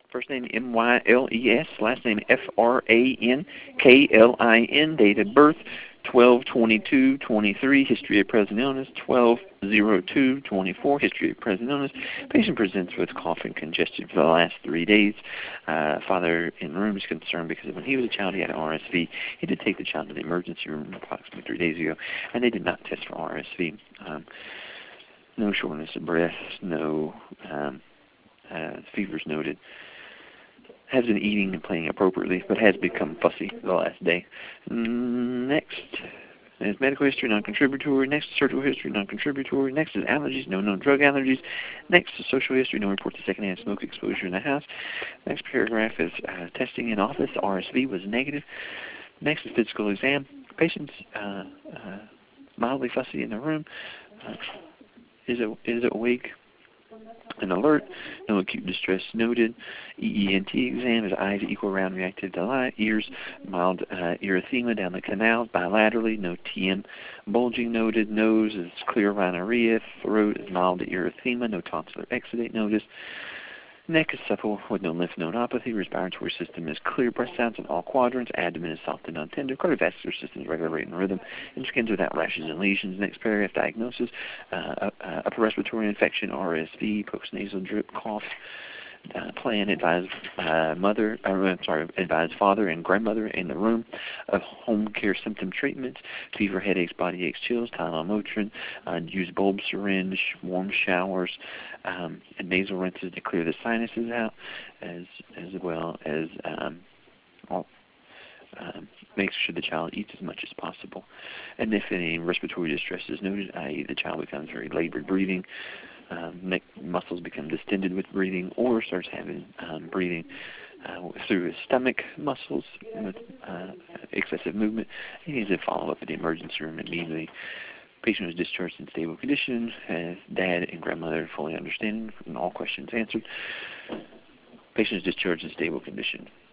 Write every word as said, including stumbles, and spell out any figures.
First name M Y L E S, last name F R A N K L I N, date of birth twelve twenty-two twenty-three, history of present illness twelve oh two twenty-four, history of present illness. Patient presents with cough and congestion for the last three days. Uh, father in room is concerned because when he was a child he had R S V. He did take the child to the emergency room approximately three days ago, and they did not test for R S V. Um, no shortness of breath, no um, uh, fevers noted. Has been eating and playing appropriately, but has become fussy the last day. Next is medical history, non-contributory. Next is surgical history, non-contributory. Next is allergies, no known drug allergies. Next is social history, no report to secondhand smoke exposure in the house. Next paragraph is uh, testing in office, R S V was negative. Next is physical exam. Patient's uh, uh, mildly fussy in the room. Uh, is, it, is it awake? An alert, no acute distress noted. E E N T exam is eyes equal round reactive to light, ears mild uh, erythema down the canals bilaterally, no T M bulging noted, nose is clear rhinorrhea, throat is mild erythema, no tonsillar exudate noticed. Neck is supple with no lymph nodopathy. Respiratory system is clear. Breast sounds in all quadrants. Abdomen is soft and untender. Cardiovascular system is regular rate and rhythm. And skins without rashes and lesions. Next paragraph, diagnosis. Uh, uh, upper respiratory infection, R S V, postnasal drip, cough. Uh, plan, advise uh, mother, uh, I'm sorry, advise father and grandmother in the room of home care symptom treatments, fever, headaches, body aches, chills, Tylenol, Motrin, uh, use bulb syringe, warm showers, um, and nasal rinses to clear the sinuses out, as as well as um, all, um, make sure the child eats as much as possible. And if any respiratory distress is noted, that is the child becomes very labored breathing, Um, neck muscles become distended with breathing, or starts having um, breathing uh, through his stomach muscles with uh, excessive movement. He needs to follow up at the emergency room immediately. Patient was discharged in stable condition, as dad and grandmother fully understanding and all questions answered. Patient is discharged in stable condition.